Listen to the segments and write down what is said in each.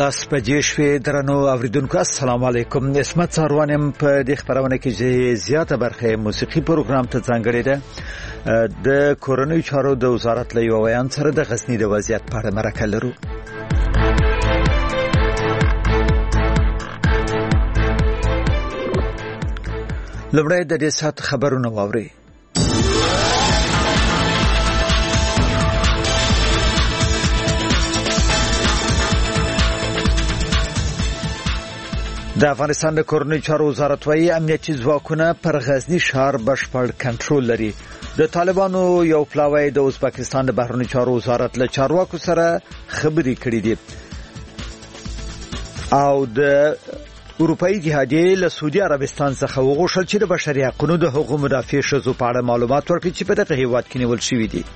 لاس بجې شوې درنو اوریدونکو السلام علیکم. اسمت څاروانم په دې خبرونه کې زیاته برخه موسیقي پروګرام ته ځانګړې ده. د کورنۍ چارو د وزارت له یو بیان سره د غزنی د وضعیت په اړه مرکه لرو. لومړی د دې سات خبرونه واوري. د افغانستان د کورنۍ چارو وزارت وايي امنیتي ځواکونه پر غزنی ښار بشپړ کنټرول لري. د طالبانو یو پلاوی د ازبکستان د بهرنیو چارو وزارت له چارواکو سره خبرې کړې دي او د اروپאי جهادي له سعودي عربستان څخه وغوښتل چې د بشري حقوقو د حقوقو مدافع شذو په اړه معلومات ورکړي چې په دغه هیواد کې نیول شوی دي.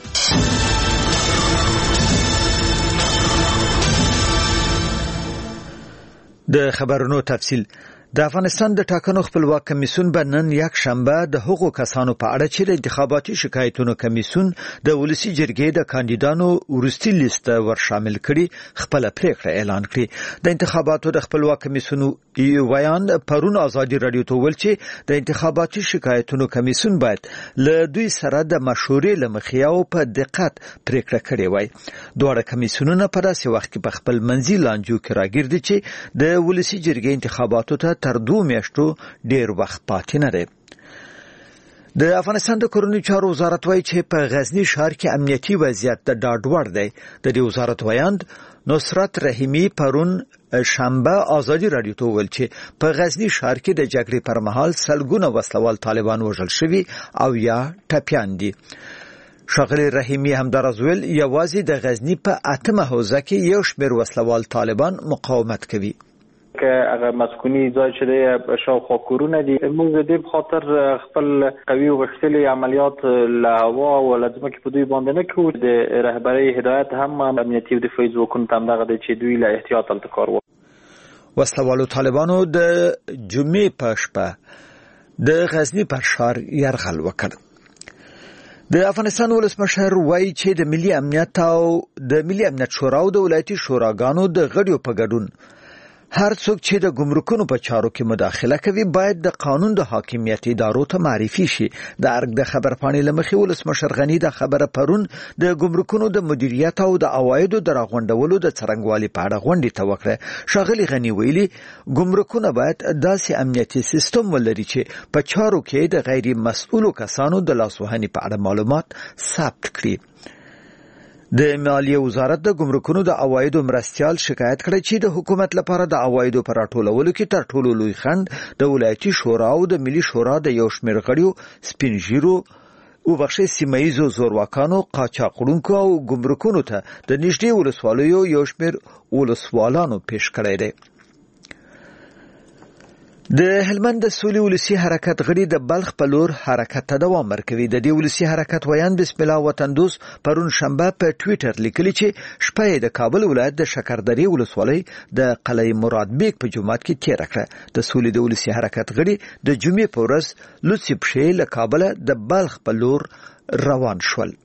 د خبرونو تفصیل. د افغانستان د ټاکنو خپلواک کمیسیون به نن یک شنبه د حقوقو کسانو په اړه چې د انتخاباتي شکایتونو کمیسیون د ولسی جرګې د کاندیدانو ورستي لیست ور شامل کړي خپل پریکړه اعلان کړي. د انتخاباتو د خپلواک کمیسیون ویان پرون ازادي رادیو ته ویل چې د انتخاباتي شکایتونو کمیسیون باید له دوی سره د مشورې لمخې او په دقت پریکړه کړي وای. دوه کمیسیونونه په داسې وخت کې په خپل منځي لانجو کې راګرځي چې د ولسی جرګې انتخاباتو ته تر 2 میاشتو ډیر وخت پاتې نه دی. د افغانستان د کورنۍ چارو وزارت وايي چې په غزنی ښار کې امنیتي وضعیت د ډاډ وړ دی. د دې وزارت ویاند نصرت رحیمی پرون شنبه ازادي رادیو ته ویل چې په غزنی ښار کې د جګړې پر مهال سلګونه وسلوال طالبان وژل شوي او یا ټپیان دي. شاغلی رحیمی همدارز ویل یوازې د غزنی په 8 حوزه کې یو شمېر وسلوال طالبان مقاومت کوي. که هغه مسکونی ځای چې د شاوخوا کورونه دي موږ د دې خاطر خپل قوي غښتلي عملیات له هوا او لازمه کې په دوی باندې نه کوو. د رهبرۍ هدایت هم امنیتي او دفاعي ځواکونو ته همدغه دی چې دوی له احتیاط هلته کار وکړي. وسلوالو طالبانو د جمعې په شپه د غزنی پر ښار یرغل وکړ. د افغانستان ولسمشر وایي چې د ملي امنیت او د ملي امنیت شورا او د ولایتي شوراګانو د غړیو په ګډون هر څوک چې د ګمرکونو په چارو کې مداخله کوي باید د قانون د حاکمیت ادارو ته معرفي شي. د ارګ د خبرپاڼې لمخې ولسمشر غنی د خبره پرون د ګمرکونو د مدیریت او د عوایدو د راغونډولو د څرنګوالي په اړه غونډه ته وکړه. شاغلی غنی ویلي ګمرکونه باید داسې امنیتي سیستم ولري چې په چارو کې د غیر مسؤلو کسانو د لاسوهنې په اړه معلومات ثبت کړي. د مالیې وزارت د ګمرکونو د عوایدو مرستيال شکایت کړی چې د حکومت لپاره د عوایدو پر راټولولو کې تر ټولو لوی خنډ د ولایتي شورا او د ملي شورا د یو شمېر غړیو سپینژیرو او بخښي سیمایي زورواکانو قاچاقونکو او ګمرکونو ته د نږدې ولسوالیو یو شمېر ولسوالانو پیش کړی دی. د هلمند د سولې ولسی حرکت غړي د بلخ په لور حرکت ته دوام ورکوي. د دې ولسی حرکت ویان بسم الله وطن دوست پرون شنبه په ټوئیټر لیکلی چې شپه د کابل ولایت د شکردرې ولسوالۍ د قلعه مراد بیگ په جومات کې تیر کړه. د سولې د ولسی حرکت غړي د جمعې په ورځ لوڅي پښې له کابل د بلخ په لور روان شول.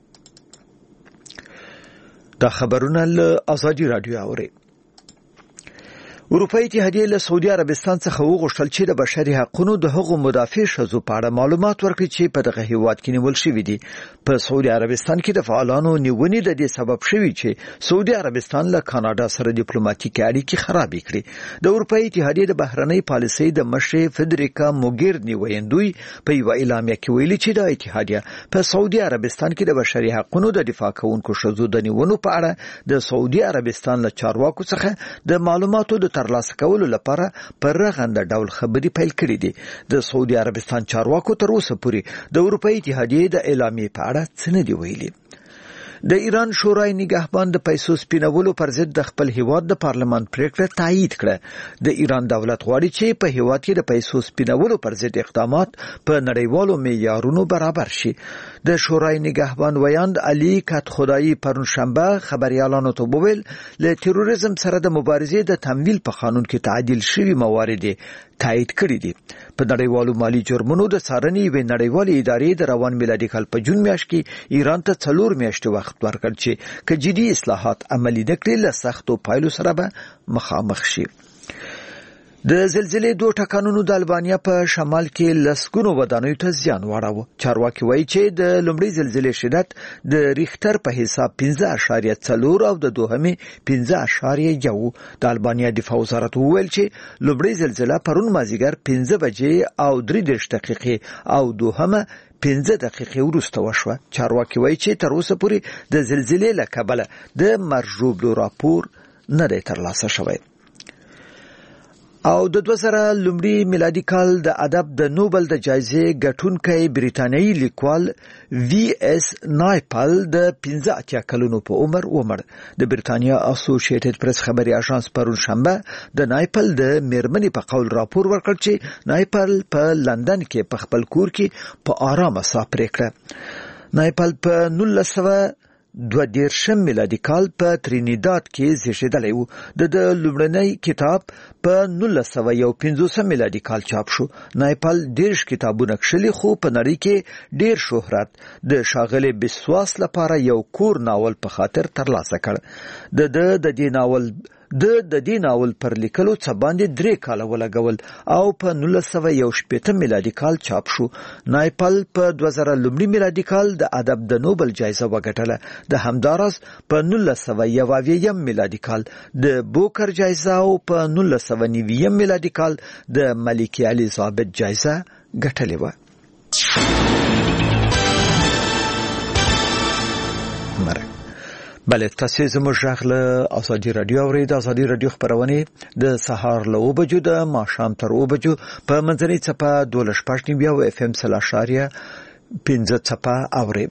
دا خبرونه له ازادي رادیو اوري. اروپאי اتحادیه له سعودي عربستان څخه وغوښتل چې د بشري حقوقو د حقوقو مدافع شذو په اړه معلومات ورکړي چې په دغه هیواد کې نیول شوی دي. په سعودي عربستان کې د فعالانو نیونې د دې سبب شوی چې سعودي عربستان له کاناډا سره ډیپلوماټیکي اړیکې خراب کړي. د اروپאי اتحادیه د بهرنۍ پالیسۍ د مشر فدریکا موګیرنی ویندوی په یو اعلامیه کې ویلي چې د اتحادیه په سعودي عربستان کې د بشري حقوقو د دفاع کوونکو شذو د نیونو په اړه د سعودي عربستان له چارواکو څخه د معلوماتو د ترلاسه کولو لپاره پر رغنده ډول خبرې پیل کړې دي. د سعودي عربستان چارواکو تر اوسه پورې د اروپאי اتحادیې د اعلامیې په اړه څه نه دي ویلي. د ایران شورای نگهبان د پیسو سپینولو پر ضد د خپل هیواد د پارلمان پریکړه تایید کړه. د ایران دولت غواړي چې په هیواد کې د پیسو سپینولو پر ضد اقدامات په نړیوالو معیارونو برابر شي. د شورای نگهبان ویاند علي کات خدایی پرون شنبه خبريالانو ته وویل له تروریزم سره د مبارزې د تمویل په قانون کې تعدیل شوی موارد تایید کړی دي. په نړیوالو مالی جرمونو د څارنې یوې نړیوالې ادارې د روان میلادي کال په جون میاشت کې ایران ته 4 میاشتې وخت ورکړ چې که جدي اصلاحات عملي نه کړي له سختو پایلو سره به مخامخ شي. د زلزلې 2 ټکانونو د البانیا په شمال کې لسګونو ودانیو ته زیان واړاوه. چارواکي وایي چې د لومړۍ زلزلې شدت د ریختر په حساب 5.4 او د دوهمې 5.1. د البانیا دفاع وزارت وویل چې لومړۍ زلزله پرون مازیګر 15 بجې او 3 دقیقې او دوهمه 15 دقیقې وروسته وشوه. چارواکي وایي چې تر اوسه پورې د زلزلې له کبله د مرګ ژوبلو راپور نه دی ترلاسه شوی. او د 2000 لومړي میلادي کال د ادب د نوبل د جایزې ګټونکی بریتانیایی لیکوال وی اس نایپل د 15 کلونو په عمر ومړ. د بریتانیا اسوسییټډ پریس خبري اژانس پرون شنبه د نایپل د میرمنې په قول راپور ورکړ چې نایپل په لندن کې په خپل کور کې په آرامه ساه پرې کړه. نایپل په 1922 میلادي کال په ترینیداد کې زیږیدلی و. د لومړنی کتاب په 1951 میلادي کال چاپ شو. نایپل 10 کتابونه کښلي خو په نړۍ کې ډیر شهرت د ښاغلي بسواس لپاره یو کور ناول په خاطر ترلاسه کړ. د دې ناول پر لیکلو څه باندې 3 کاله ولګول او په 1918 میلادي کال چاپ شو. نایپل په 2000 لومړي میلادي کال د ادب د نوبل جایزه وګټله. د همداراز په 1901 میلادي کال د بوکر جایزه او په 1990 میلادي کال د ملکه الیزابت جایزه ګټلې و. بله تاسو زموږ غږ له ازادي رادیو اورئ. د ازادي رادیو خبرونه د سهار له 9 بجو د ماښام تر 9 بجو په منځنۍ څپه 12.9 او اف ام 0.15 څپه اورئ.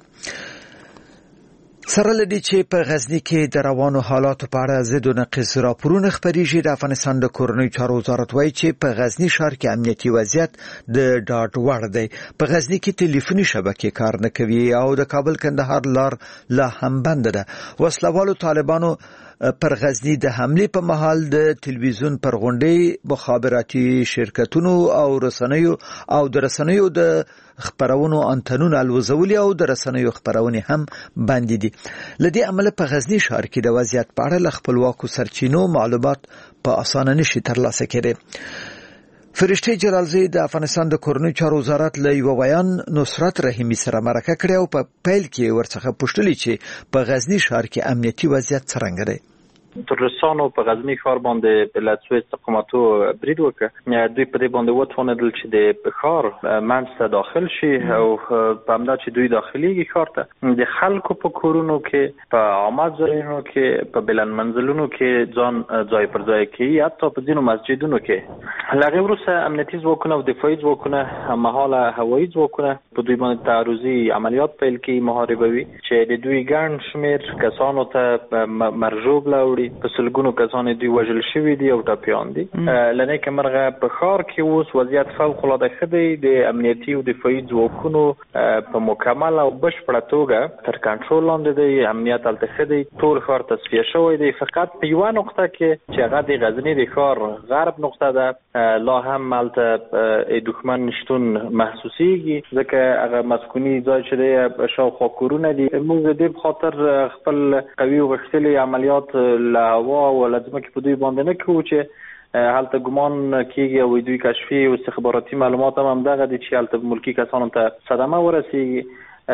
سره لدی چې په غزنی کې د روانو حالاتو په اړه ضد او نقیض راپورونه خپریږي. د افغانستان د کورنۍ چارو وزارت وایي چې په غزنی ښار کې امنیتي وضعیت د ډاډ وړ دی. په غزنی کې ټلیفوني شبکې کار نه کوي او د کابل کندهار لار لا هم بند ده. وسلوالو طالبانو پر غزنی د حمله په مهال د تلویزیون پر غونډې مخابراتي شرکتونو او رسنیو د خبرونو انتنونه الوزولي او د رسنیو خبرونه هم بند دي. لدې عمل په غزنی ښار کې د وضعیت په اړه خپلواکو سرچینو معلومات په اسانه نشي ترلاسه کېدای. فرشته جلالزی د افغانستان د کورنۍ چارو وزارت له یو بیان نصرت رحیمی سره مرکه کړې او په پیل کې ورڅخه پوښتنه چې په غزنی ښار کې امنیتي وضعیت څنګه دی. ترورستانو په غزنی ښار باندې له څو استقامتو برید وکړ. دوی په دې باندې وتوانېدل چې د ښار منځ ته داخل شي او په همدا چې دوی داخليږي ښار ته د خلکو په کورونو کې په عامه ځایونو کې په بلند منزلونو کې ځان ځای پر ځای کوي. حتی په ځینو مسجدونو کې لغې وروسته امنیتي ځواکونه او دفاعي ځواکونه مهاله هوایي ځواکونه په دوی باندې تعرضي عملیات پیل کړي محاربوي چې د دوی ګڼ شمېر کسانو ته مرجوب لاوړي. په سلګونو کسان دوی وژل شوي دي او ټپیان دي. لنه کمرغه په ښار کې اوس وضعیت فوق العاده ښه دی. د امنیتي او دفاعي ځواکونو په مکمل او بشپړه توګه تر کنټرول لاندې دی. امنیت هلته ښه دی. ټول ښار تصفیه شوی دی. فقط په یوه نقطه کې چې هغه د غزنی د ښار غرب نقطه ده لا هم هلته دښمن شتون محسوسیږي ځکه هغه مسکوني ځای چې دی شاوخوا کورونه دي. موږ د دې په خاطر خپل قوي غښتلي عملیات له هوا او له ځمکې په دوی باندې نه کوو چې هلته ګمان کېږي او دوی کشفي او استخباراتي معلومات هم دغه دي چې هلته ملکي کسانو ته صدمه ورسیږي.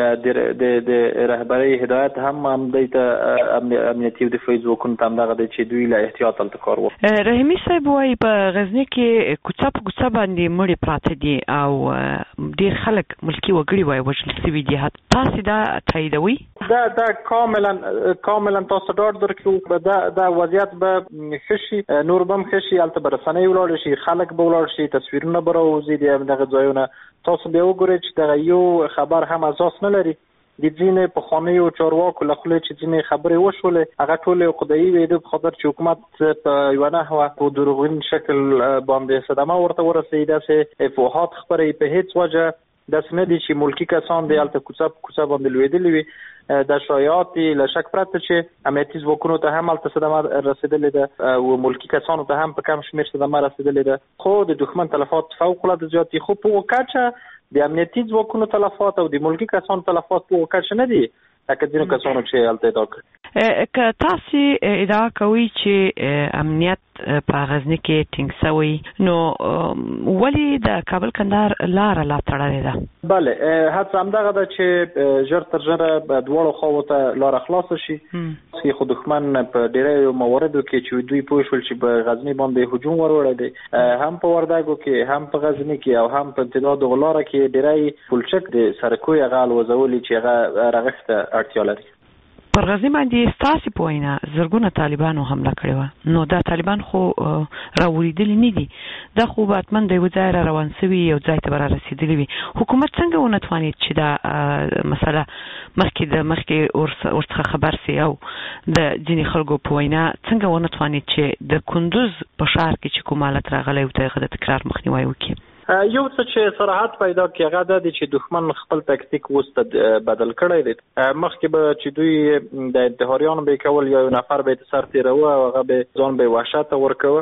د رهبرۍ هدایت هم دیته امنیتي او دفاعي ځواکونو ته هم دغه دی چې دوی له احتیاط هلته کار وکړي. رحیمي صاحب وایي په غزني کې کوڅه په کوڅه باندې مړي پراته دي او ډېر خلک ملکي وګړي وایي وژل شوي دي. تاسې دا تاییدوئ؟ دا کاملا تاسو ډاډ درکړو. دا وضعیت به ښه شي. نور به هم ښه شي. هلته به رسنۍ ولاړ شي. خلک به ولاړ شي. تصویرونه به راوځي د دغه ځایونه. تاسو بیا وګورئ چې دغه یو خبر هم اساس نه لري. د ځینې پخوانیو چارواکو له خولې چې ځینې خبرې وشولې هغه ټولې عقده‌ایي وې په خاطر چې حکومت په یوه نحوه په دروغین شکل باندې صدمه ورته ورسېده. داسې افواهات خپرې په هیڅ وجه د سند چې ملکی کسان د الته کوڅه باندې لویدلې وي د شایعات له شک پرته چې امنیتي ځواکونو ته هم الته صدمه رسیدلې ده او ملکی کسانو ته هم په کم شمیر صدمه رسیدلې ده خو د دښمن تلفات فوق العاده زیات دي خو په کچه د امنیتي ځواکونو تلفات او د ملکی کسانو تلفات په کچه نه دي لکه ځینو کسانو چې الته ادعا کوي. که تاسو ادعا کوئ چې امنیت په غزنی کې ټینګ شوی نو ولی د کابل کندهار لار لا تړلې ده؟ بله هڅه همدغه ده چې ژر تر ژره دواړو خواو ته لار خلاص شي چې خو دښمن په ډیرو مواردو کې چې دوی پوه شول چې په غزنی باندې هجوم وروړی دی هم په وردګو کې هم په غزنی کې او هم په امتداد غلاره کې ډیری پلچک د سرکوی غال وزولي چې هغه رغښت اړتیا لري. پر غزنی باندې ستاسو په وینا زرګونه طالبانو حمله کړې و نو دا طالبان خو راوړېدلي نه دي دا خو باتمن د یو ځای را روان شوي یو ځای ته رسیدلی وي حکومت څنګه ونه توانید چې دا مسله مخکې ورڅخه خبر سي او د ځینې خلکو په وینا څنګه ونه توانید چې د کندوز په ښار کې چې کوم حالت راغلی و ته د تکرار مخنیوي وکړي؟ یو څه چې صراحت پیدا کړي هغه د چې دښمن خپل تاکتیک وست بدل کړی دی مخکې به چې دوی د انتحاریانو به کول یو نفر به سر تیرو او هغه به ځان به وحشت ورکوه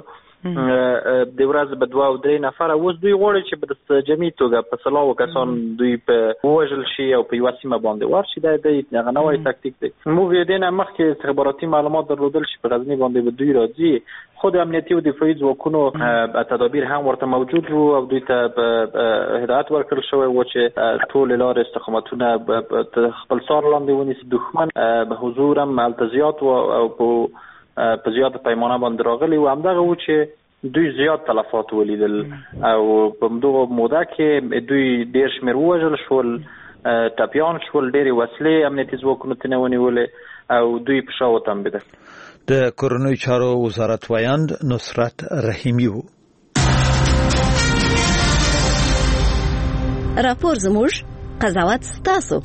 د ورځ به 2 او 3 نفر اوس دوی غواړي چې په جمعي توګه په سلاو کسان دوی په وژل شي او په یو سیمه باندې ورشي دا د هغه نوې تاکتیک دی موږ یې دینه مخکې استخباراتي معلومات درلودل چې په غزنی باندې به دوی راځي خود امنیتي او دفاعي ځواکونو تدابیر هم ورته موجود وو او دوی ته هدایت ورکړل شوی و چې ټول لارې استقامتونه خپل سار لاندې ونیسي دښمن به حضور هم التزیات او په زیاته پیمانه باندې راغلی و همدغه و چې دوی زیات تلفات ولیدل او په دغه موده کې دوی ډیر شمیر وژل شول ټاپیان شول ډېرې وسلې امنیتي ځواکونو ته ونیولې او دوی په شا وتمبېده. د کورنیو چارو وزارت ویاند نصرت رحیمی و. راپور زموږ قضاوت ستاسو.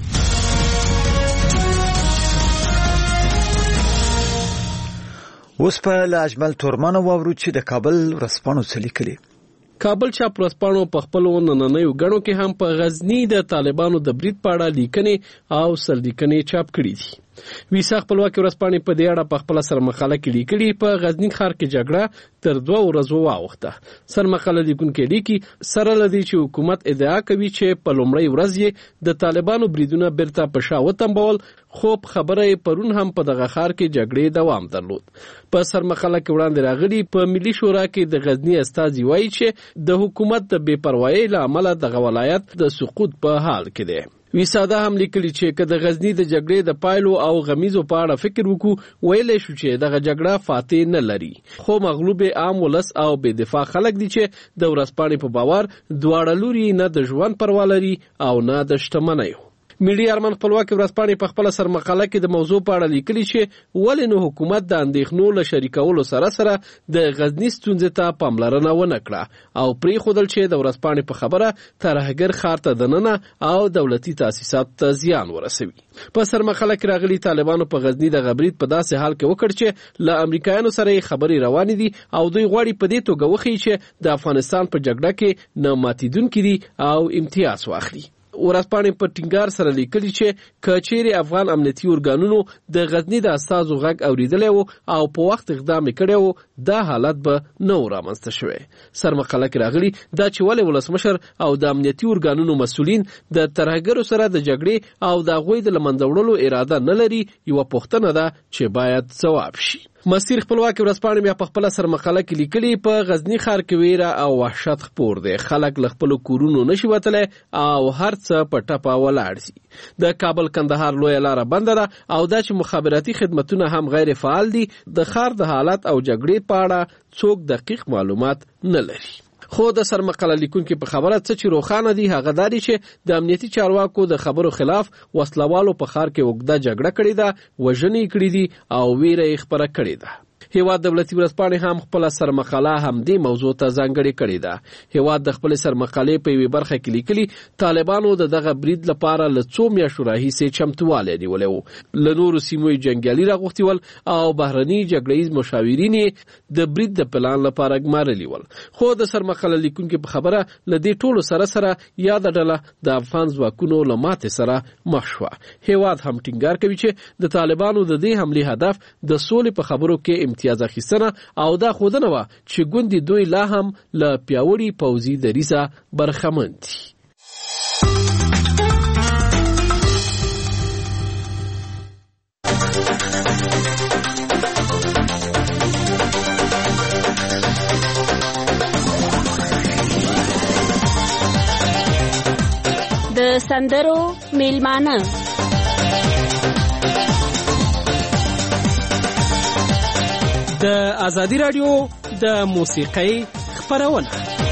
اوس په اجمل تورمان واورو چې د کابل ورځپاڼو څه لیکلي. کابل چاپ ورځپاڼو په خپل نننیو غړو کې هم په غزنی د طالبانو د برید په اړه لیکنې او سرلیکنې چاپ کړې دي. ویسا خپلواکي ورځپاڼې په دې اړه په خپل سر مقاله کې لیکلي په غزنی ښار کې جګړه تر 2 ورځې واوښته. سر مقاله لیکونکي لیکي سره لدی چې حکومت ادعا کوي چې په لومړی ورځ یې د طالبانو بریدونه بیرته په شا وتمبول خو خبره پرون هم په دغه ښار کې جګړې دوام درلود. په سر مقاله کې وړاندې راغلي په ملي شورا کې د غزنی استازي وایي چې د حکومت د بې پروايي له امله دغه ولایت د سقوط په حال کې دی. ویساده هم لیکلي چې که د غزنی د جګړې د پایلو او غمیزو په اړه فکر وکړو ویلی شو چې دغه جګړه فاتح نه لري خو مغلوب عام ولس او بې دفاع خلک دي چې د ورځپاڼې په باور دواړه لوري نه د ژوند پروا لري او نه د شتمنیو. ملي ارمان خپلواکي ورځپاڼې په خپل سر مقاله کې د موضوع په اړه لیکلي چې ولې نو حکومت د اندېښنو له شریکولو سره د غزنی ستونزې ته پاملرنه ونه کړه او پرېښودل چې د ورځپاڼې په خبره ترهګر ښار ته دننه او دولتي تاسیسات ته زیان ورسوي. په سر مقاله کې راغلي طالبانو په غزنی د برید په داسې حال کې وکړ چې له امریکایانو سره خبرې روانې دي او دوی غواړي په دې توګه وښیي چې د افغانستان په جګړه کې نه ماتیدونکي دي او امتیاز واخلي. ورځپاڼې په ټینګار سره لیکلي چې کچېرې افغان امنیتي ارګانونو د غزنی د استازو غږ اوریدلی و او په وخت اقدام کړی و دا حالت به نه و رامنځته شوی. سر مقاله کې راغلي دا چې ولې ولسمشر او د امنیتي ارګانونو مسؤلین د ترهګرو سره د جګړې او د هغوی د له منځه وړلو اراده نه لري یوه پوښتنه ده چې باید ځواب شي. مسیر خپلواکي ورځپاڼې بیا په خپل سر مقاله کې لیکلي په غزنی ښار کې ویره او وحشت خپور دی. خلک له خپلو کورونو نشي وتلی او هر څه په ټپه ولاړ دي. د کابل کندهار لویه لاره بنده ده او دا چې مخابراتي خدمتونه هم غیر فعال دي د ښار د حالت او جګړې په اړه څوک دقیق معلومات نه لري. خو د سر مقاله لیکونکي په خبره څه چې روښانه دي هغه دا دي چې د امنیتي چارواکو د خبرو خلاف وسلوالو په ښار کې اوږده جګړه کړې ده وژنې کړې دي او ویره یې خپره کړې ده. هیواد دولتي ورځپاڼې هم خپل سرمقاله هم دې موضوع ته ځانګړې کړې ده. هیواد د خپل سرمقالې په یوه برخه کې لیکلي طالبانو د دغه برید لپاره له څو میاشتو راهیسې چمتووالی نیولی و. له نورو سیمو جنګیالي راغوښتي ول او بهرني جګړهیز مشاورین د برید د پلان لپاره ګمارلي ول. خو د سرمقاله لیکونکي په خبره له دې ټولو سره یاده ډله د افغان ځواکونو له ماتې سره مخ شوه. هیواد هم ټینګار کوي چې د طالبانو د دې حملې هدف د سولې په خبرو کې امتیاز اخیستنه او دا ښودنه وه چې ګوندې دوی لا هم له پیاوړي پوځي دریځه برخمن دي. د سندرو میلمانه د ازادي رادیو د موسیقۍ خپرونه.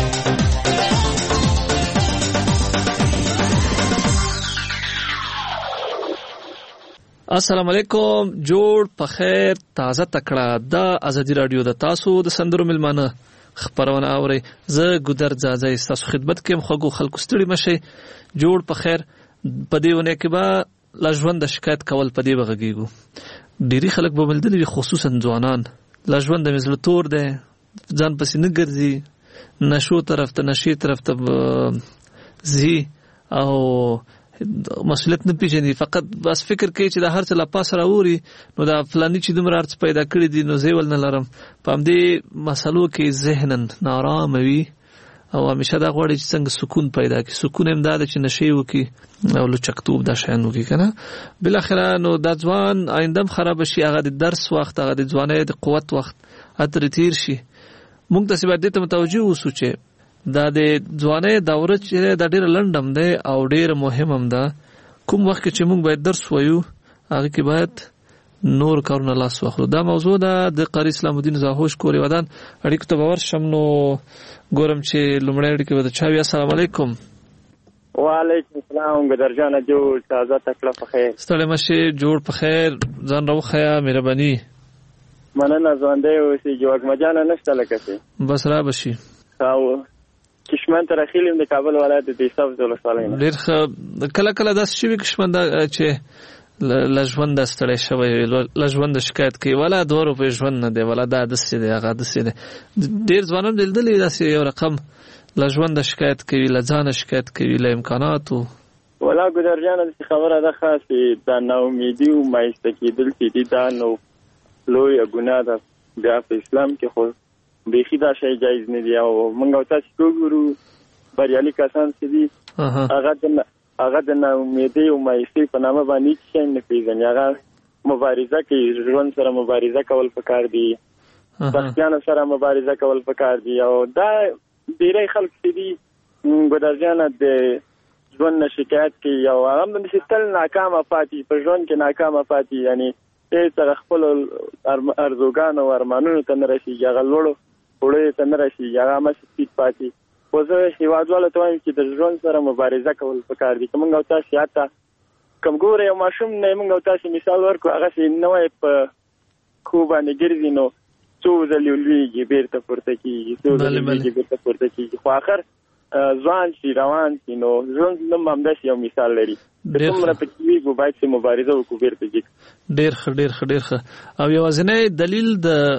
السلام علیکم، جوړ په خیر، تازه تکړه. د ازادي رادیو د تاسو د سندرو میلمانه خبرونه اوري. زه ګودر ځاځي تاسو خدمت کوم. خو خلکو ستړي مشه، جوړ په خیر. په دې ونه کې به لاژوند د شکایت کول په دې بغږیږو. ډيري خلک به ملدلي خصوصا ځوانان لاژوند د مزل تور ده، ځان پسې نه ګرځي، نشو طرف ته نشي طرف ته زی او مسؤلیت نه پیژني، فقط بس فکر کوي چې د هر څه لا پاس راوري نو دا فلانی چې دومره ارڅ پیدا کړی دي نو زیول نه لرم. په همدې مسلو کې ذهنن نارام وي او همیشه دا غواړي چې څنګه سکون پیدا کړي. سکون هم دا ده چې نشي وکي او لچکتوب دا شان وکي کنه. بل اخره نو دا ځوان آیندم خراب شي، هغه د درس وخت، هغه د ځوانۍ د قوت وخت اتر تیر شي. موږ د سبا دې ته متوجه اوسو چې دا د ځوانۍ دوره چې دا ډېر لنډم ده او ډېر مهم هم ده. کوم وخت چې موږ باید درس وایو هغه کې باید نور کارونه لاس واخلو. دا موضوع ده د قاری اسلام الدین زاهوش کوري ودان اړیکو ته باور شم. نو ګورم چې لومړی اړیکه ودا چاوي. السلام علیکم. وعلیکم السلام. ګدر جان جوړ تازه تکړه په خیر. ستړي مشه، جوړ په خیر. ځان راوخیا مهرباني. مننه. ځوانده اوسې جوګ مجانه نشته لکه څه بس را بشي. او کشمن تر اخیلم د کابل ولایت د صف ولسوالۍ نه. ډېر کله کله داس شي کشمن چې لژوند ستړی شوی، لژوند شکایت کوي ولا 2 روپۍ ژوند نه دی ولا دا دسې دی هغه دسې دی. ډېر ځوانان دلدلې داسې یو رقم لژوند شکایت کوي، لځان شکایت کوي، له امکاناتو. ولا ګدر جان د خبره ده خاصه د ناامیدي او مایسته کېدل چې دي دا نو لوی ګناه ده. بیا په اسلام کې خو بیخي دا شی جایز نه دی. او موږ تاسو وګورو بریالي کسان چې دي هغه د ناامیدۍ او مایوسۍ په نامه باندې هیڅ نه پیژني. هغه مبارزه کوي، ژوند سره مبارزه کول پکار دي، سختیانو سره مبارزه کول پکار دي. او دا ډېری خلک چې دي ګدر جان د ژوند نه شکایت کوي او هغه هم تل ناکامه پاتې، په ژوند کې ناکامه پاتې. یعنی هېڅ خپلو ارزوګانو او ارمانونو ته نه رسېږي، هغه لوړو وړیو ته نه رسېږي، هغه همسې ټیټ پاتې. خو زه هېوادوالو ته وایم چې د ژوند سره مبارزه کول پکار دي. که موږ او تاسې حتی کوم ګوره یو ماشوم نه موږ او تاسې مثال ورکړو، هغسې نوی په خو باندې ګرځي نو څو ځلې لویږي بېرته پورته کېږي، څو ځلې لویږي بېرته پورته کېږي. خو آخر ځوان شي روان شي نو ژوند هم همداسې یو مثال لري. څومره پکې ویږو باید چې مبارزه وکړو بېرته ځي. ډېر ښه. او یوازینی دلیل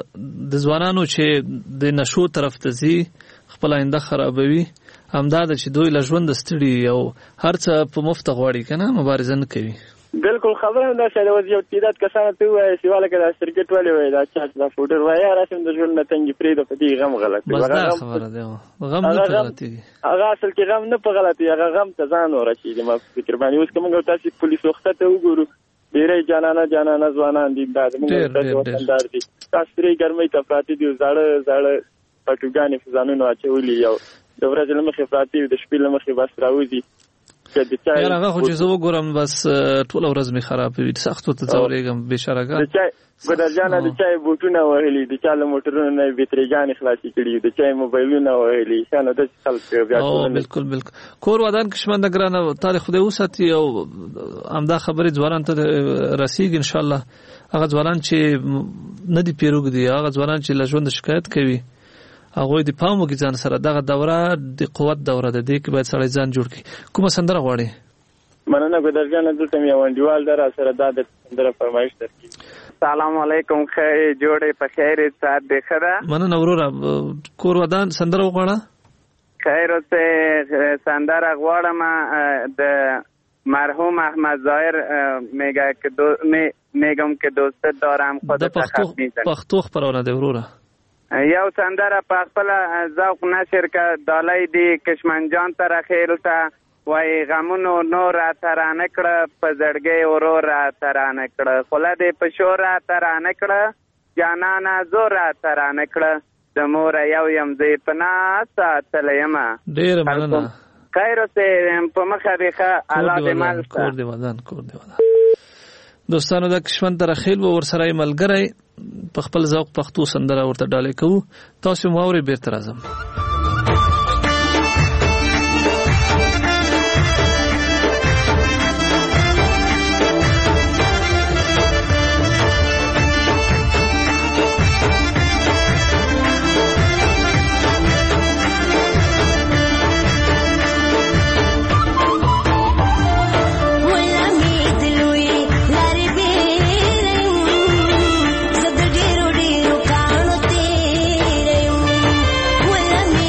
د ځوانانو چې د نشو طرف ته ځي خپل آینده خرابوي همدا ده چې دوی له ژوند ستړي او هر څه په مفت غواړي کنه، مبارزه نه کوي. بالکل خبره هم دا شاید یو تعداد کسانو ته ووایي چې واله که دا سرکټ ولې وایي دا چارج دا فوډر وایي راسم د ژوند نه تنګې پرېږده په دې غم غلط دی. بس دا خبره ده، غم نه په غلطېږي. هغه اصل کې غم نه په غلطي، هغه غم ته ځان ورسېږي. ما فکر باندې اوس که موږ تاسې پولیس وخته ته وګورو ډېری جانانه ځوانان دي، دا زموږ وطندار دي، تاسو درې ګرمۍ ته پراته دي، زاړه پټوګانې په ځانونو اچولي، یو د ورځې له مخې پراته وي، د شپې له مخې بس راوځي. یار هغه خو چې زه وګورم بس ټوله ورځ مې خرابوي، سختو ته ځورېږم بېچارهګان. ګدر جانه د چای بوټونه وهلي، د چا له موټرونو نه بېترېګانې خلاصې کړي، د چای موبایلونه وهلي، ښه نو داسې خلک بیا بالکل کور ودان کشمنده ګرانه تاریخ خدای وساتي او همدا خبرې ځوانانو ته رسېږي انشاءالله. هغه ځوانان چې نه دي پیروګ دي هغه ځوانان چې له ژوند شکایت کوي هغه د پام وګ ځان سره دغه دوره د قوت دوره ده د کې باید سړی ځان جوړ کړي کومه سندره غواړي مننه ګودر جان دلته مې وانډیوال در سره د سندره فرمایش درکې سلام علیکم خیر جوړې په خیر سات دی خدا مننه وروره کور ودان سندره وغواړه خیر اوسه سندره غواړم د مرحوم احمد ظاهر میگم که دوست دارم خودت خط میزنی پښتو خبرونه دی وروره یو سندره په خپل ذوق نشر که دالای دی کشمنجان تر خیل تا وای غمونو نور ترانه کړه په زړګي ورور ترانه کړه خله دې په شور ترانه کړه جانانا زور ترانه کړه د مور یو یم دې پنا ساتلېما ډېر مننه خیر اوسه په مخه دیخه الله دې مال کور دی ودان دوستانو د کشمن تر خیل و ورسره ملګری په خپل ذوق پښتو سندره ورته ډالې کوو تاسو موري بیرته راځم Let me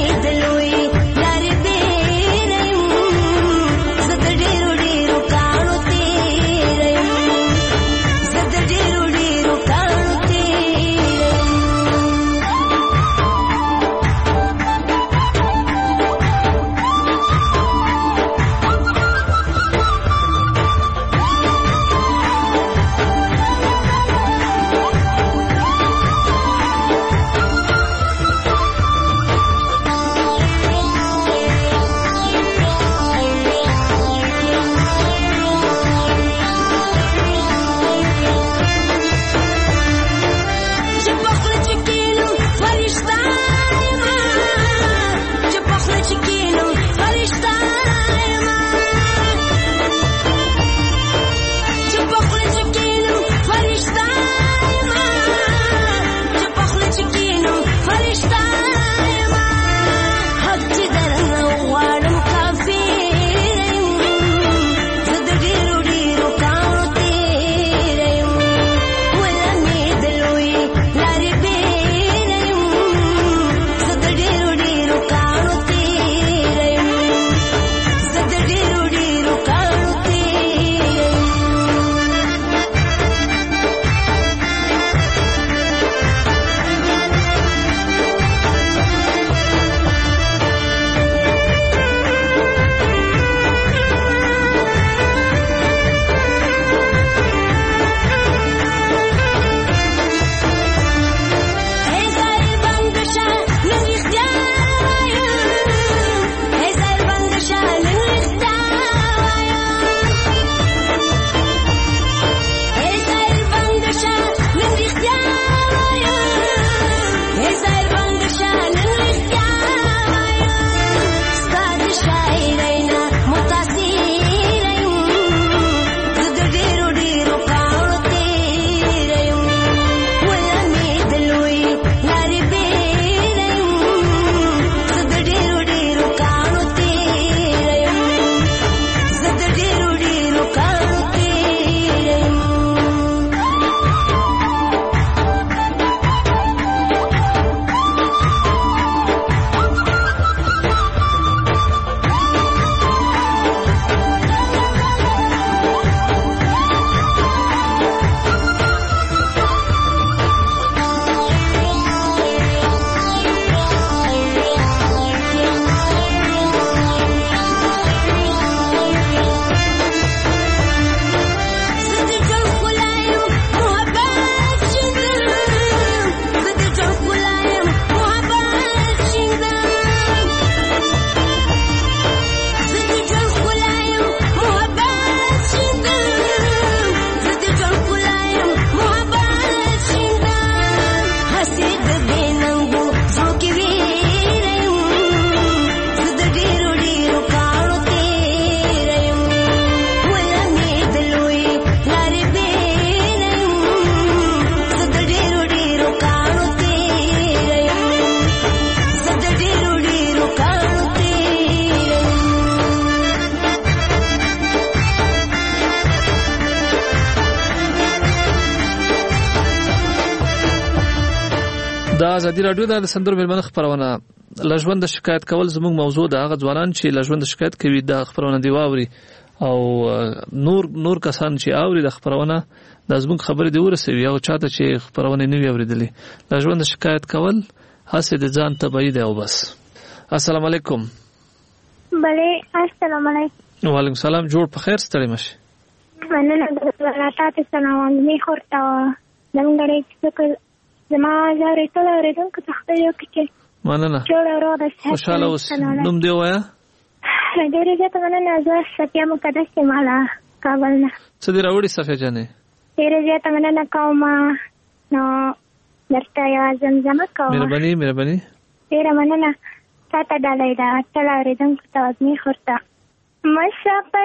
د ازادي رادیو د سندرو ملمنه خبرونه لژوند شکایت کول زموږ موضوع ده. هغه ځوانان چې لژوند شکایت کوي د خبرونه دی واوري او نور کسان چې اوري د خبرونه د زموږ خبرې دی ورسوي او چاته چې خبرونه نه وی اوریدلې. لژوند شکایت کول هڅه د ځان تبعید او بس. السلام علیکم. بله السلام علیکم. وعلیکم السلام. جوړ په خیر ستړي مشه. مننه تاسو سلام می خورته دمګړې چې زما زارې ټول اوریدونکو ته خبرې وکړي. مننه. خوشاله اوس. نوم دی وایا؟ ډېرې زیاته مننه. زه صفیه مقدس یم له کابل نه. څه دې راوړي صفیه جانې؟ ډېرې زیاته مننه کوم. نو درته یوه زمزمه کوم. مهرباني. ډېره مننه. تا ته ډالۍ ده ټول اوریدونکو ته وزمي خورته. مسافر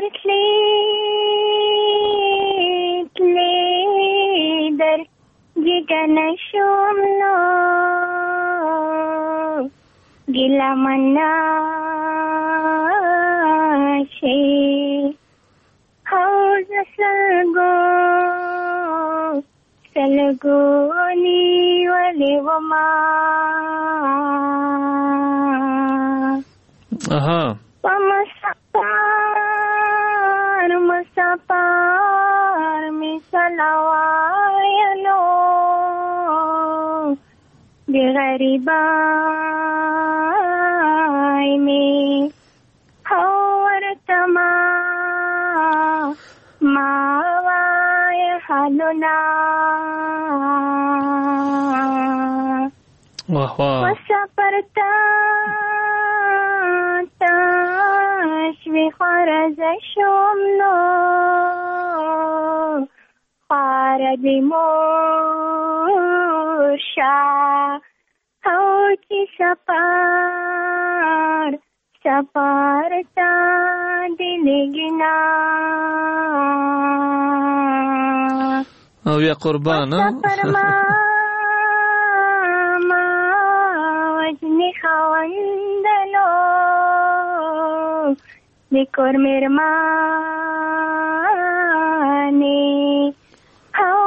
تلې در جګه نشوم نو ګیله من نشي او زه سلګو نیولې وما مسافر می سلوایلو دی غریبای می حورتما ما وای حالنا مسافر تشوی خارز شمنو خاردی مرشا اوچی سپار تا دلگنا او یا قربان سفر ما وجنی خواندنو دیکور مرمانی او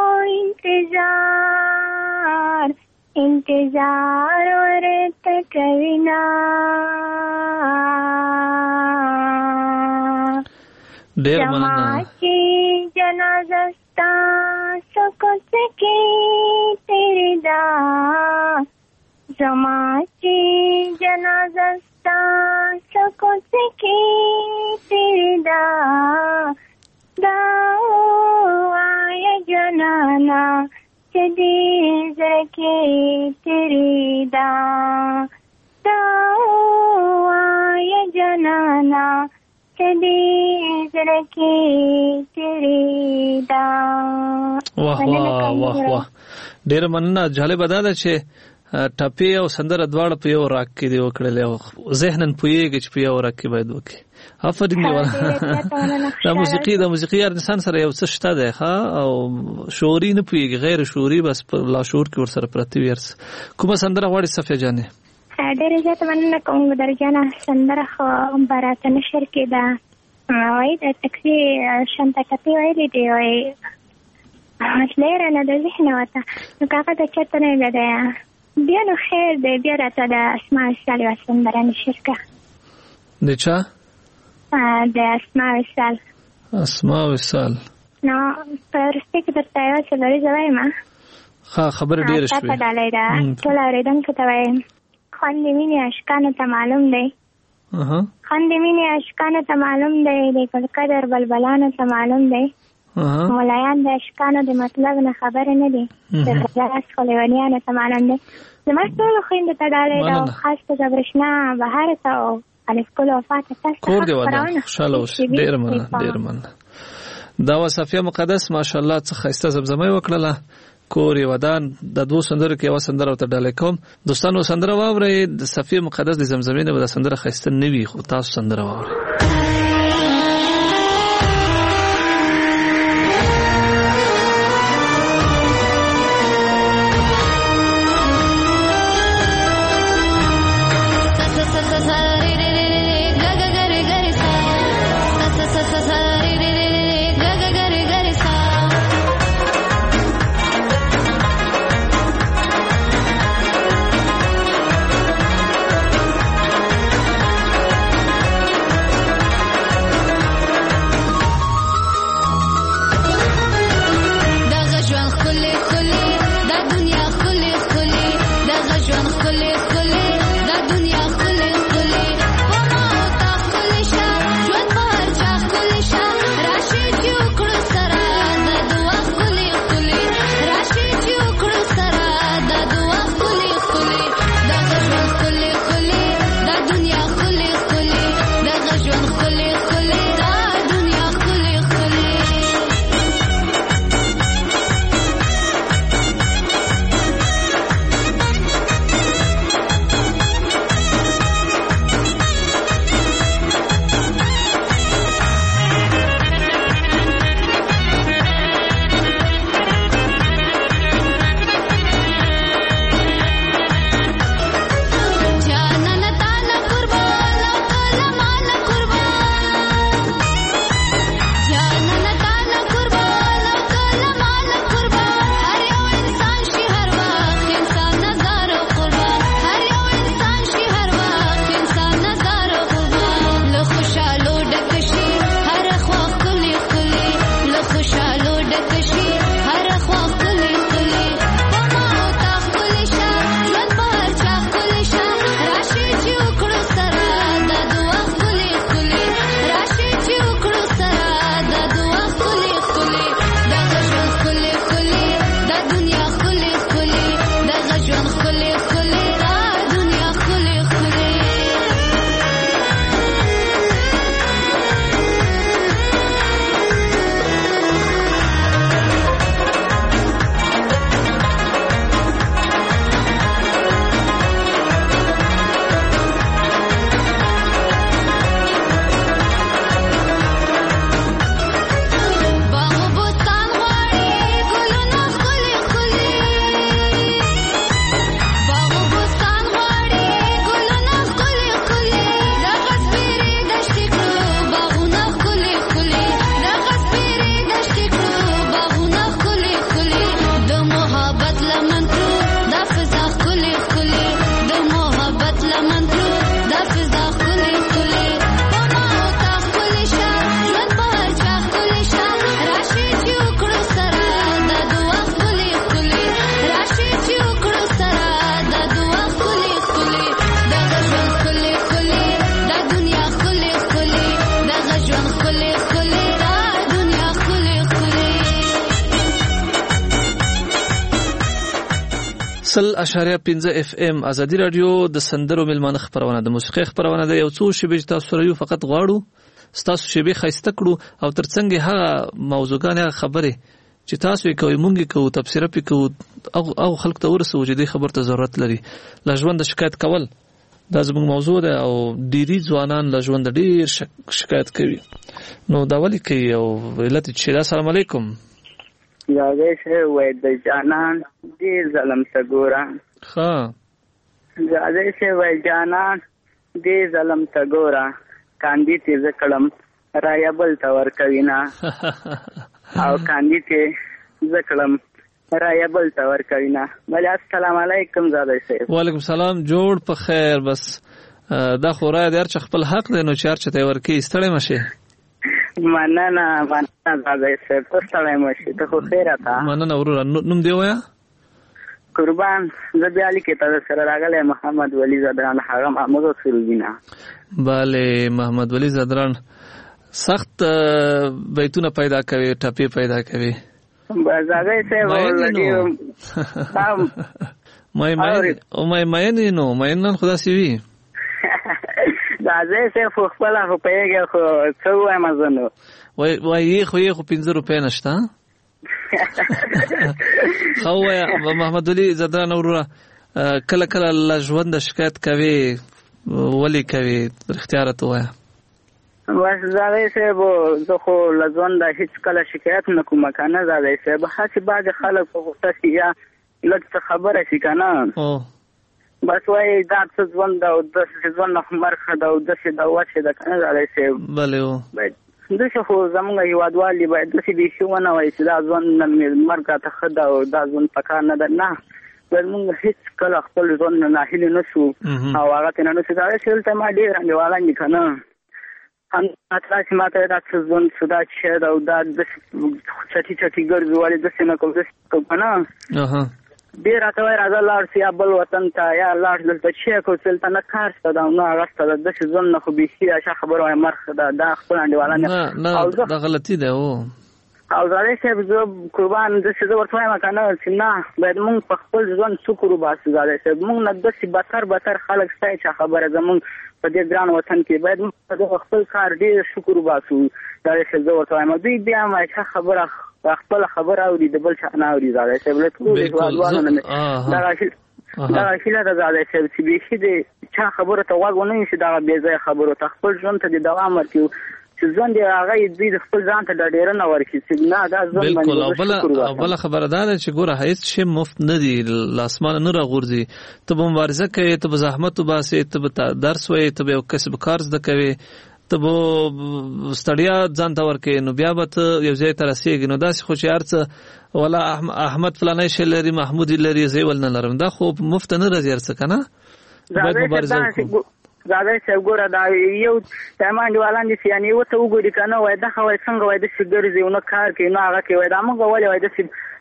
انتظار ورت کوینا ډیر مننه. جماعتی جنازستا سکو سکی تیری دا جماعتی جنازستا سکو سکی تیری دا آیا جنانا چدی زرکی تیری دا آیا جنانا چدی زرکی تیری دا. واه ډیر مننه. جالب ده چې ټپی او سندره دواړه په یو راک کې دی وکړل او ذهنن پویږي چې په یو راک کې باید وکړي. افرین دی ولا د موسیقي انسان سره یو څه شته ده ها او شعوري نه پویږي غیر شعوري بس په لا شعور کې ور سره پرتی ورس. کومه سندره غواړي صفیه جانې؟ ډېر زیات مننه کوم درجانه سندره خو براتن شر کې ده وای د تکسی شانته کپی ویلې دی وای اصلیر نه د ذهن وته نو کاغه د چته نه ده بیا نو خیر دی بیا راته د اسماء السال سندره نشرکه د چا د اسماء السال نو پرسته کې درته یو څه لري ځای ما خبر ډیر شوی په دالای دا ټول اوریدونکو ته وایم خاندې مینې اشکانو ته معلوم دی خاندې مینې اشکانو ته معلوم دی د قدر بلبلانو ته معلوم دی مولایان د اشکانو د مطلب نه خبر نه دي د خلاص خلیوانیانو ته معلوم دی. زما ټول خویندو ته ډالۍ ده او خاص په برېښنا بهار ته او الف کول وفات تاسو کور دی ودان خوشاله اوس. ډېر مننه. دا وصفیه مقدس ماشاءالله څه خسته زمزمه وکړه کور ودان د دوه سندرو کې یو سندره ته ډالۍ کوم. دوستانو سندره واورئ د صفیه مقدس د زمزمې نه د سندره خسته نه وي خو تاسو سندره واورئ. 0.5 FM ازادي رادیو د سندرو ملمانه خبرونه د موسیقي خبرونه د یو څو شیبې تاسو سره یو فقط غواړو تاسو شیبې خاصه کړو او ترڅنګ هغه موضوعګان هغه خبره چې تاسو یې کوي مونږ کوو تفسیر پې کوو او خلک ته ورسو چې دې خبر ته ضرورت لري لا ژوند شکایت کول دا زموږ موضوع ده او ډيري ځوانان لا ژوند ډیر شکایت کوي نو دا ولي کوي او علت چې السلام علیکم زاده شه وای د جانان ډیر ظلم سګورا ها زاده شه وای جانان ډیر ظلم سګورا کاندي تیز کلم رایبل تور کوینا او کاندي تیز کلم رایبل تور کوینا بل السلام علیکم زاده شه وعلیکم سلام جوړ په خیر بس دا خورای در چې خپل حق دی نو چارچ ته ورکی ستړی مشه مننه زاده شه ستړی مشه ته خو خیره تا مننه ورور نوم دی وایا قربان زبیالی کې تاسو سره راغله محمد ولی زدران هغه محمد سروینا bale محمد ولی زدران سخت بیتونه پیدا کوي ټاپي پیدا کوي بازاګه سه ولګي مې نو مې خدا سی وی زاده سه خپل خو پیګه خو څو امازونو وای خو 15 روپے نشته خو محمد علي زدران اورا کله کله لژوند شکایت کوي ولی کوي اختیارات وایا بس زاده سه زه خو لژوند هیڅ کله شکایت نه کوم کنه زاده سه به هڅه باج خلک په غوښتنه یا لکه خبره شي کنه بس وای دا څه ژوند او د ژوند مرخه دا او د څه دا واشه دا کنه زاده سه بله دغه خو زمونږ یوادوالي باید د دې شونه وای چې دا ځون مرګه ته خدا او دا ځون پکار نه ده نه زمونږ هیڅ کله خپل ځون نه هیله نشو او هغه ته نه څه دا شل ته ما ډیر انډیواله نه کنه هم اته چې ماته دا ځون صدا چې دا او دا د چټي ګرځوالي د سینه کو کنه ډیر راته راځه لاړ سی ابل وطن ته یا لاړ دلته چې کو څلته نه کار ستدا نو هغه ستدا د څه ځون نه خو به شي اشه خبره وای مرخه دا خپل انډیواله نه دا غلطی ده او زړه چې زه قربان د څه ورته ما کنه چې نه باید مونږ په خپل ځوان شکر وباسو زړه چې مونږ نه د څه بتر خلک ستای چې خبره زمونږ په دې ګران وطن کې باید مونږ د خپل کار ډیر شکر وباسو زړه چې زه ورته ما دوی بیا ما چې خبره خپل خبره او د بل څه نه اوري زړه چې بل ټول ځوانانو نه دا شیله د زړه چې به شي د چا خبره ته واغونه شي دا به ځای خبره ته خپل ژوند ته د دوام ورکړي چې ځوان دی هغه دې خپل ځان ته ډېر نه ورکړي چې نه دا ځوان باندې او بل خبردار چې ګوره هیڅ شی مفت نه دی لاسمان نه راغورځي ته به مبارزه کوي ته به زحمت وباسي ته به درس وایي ته به کسب کار زده کوي ته به ستړیا ځان ته ورکې نو بیا به ته یو ځای ته رسېږي نو داسې خو چې هر څه ولا احمد فلانی شی لري محمود لري زه ول نه لرم دا خو مفت نه راځي هر څه کنه باید مبارزه وکړو زاده چې ګوره دا یو تمانډ ولان دي یعنی وته وګوري کنه وای دا خو څنګه وای د شګرځي نو کار کوي نو هغه کوي دا موږ ولې وای د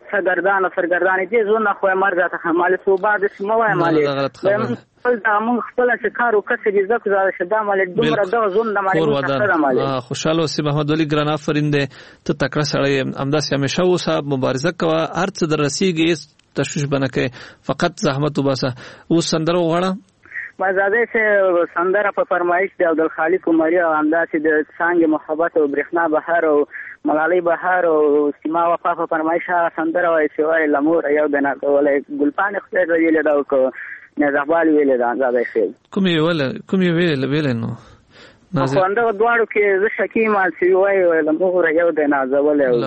سرګردان دې زونه خو مرګه ته حماله سو بعد سمو وای مالې دا موږ خپل چې کار وکړي دې ځکه زاده شدا مالې دومره د زون د مالې خوشاله اوسې محمد علي ګران آفرین دې ته تکړه سړی همداسې همیشه اوسه مبارزه کوه هر څه در رسیږي تشویش بنه کوي فقط زحمت وباسه اوس سندره وغواړه مزاده چې سندره په فرمایش دی عبد الخالق عمری او همداسې د څنګه محبت او برېښنا بهار او ملالۍ بهار او سیما وفا په فرمایش سندره وایي چې وایي لمور یو دنا ولې ګلپان خپل ویل دا کو نه زغبال ویل دا زاده شي کوم ویل نو خو انده دواړو کې زه شکی ما چې وایي لمور یو دنا زولې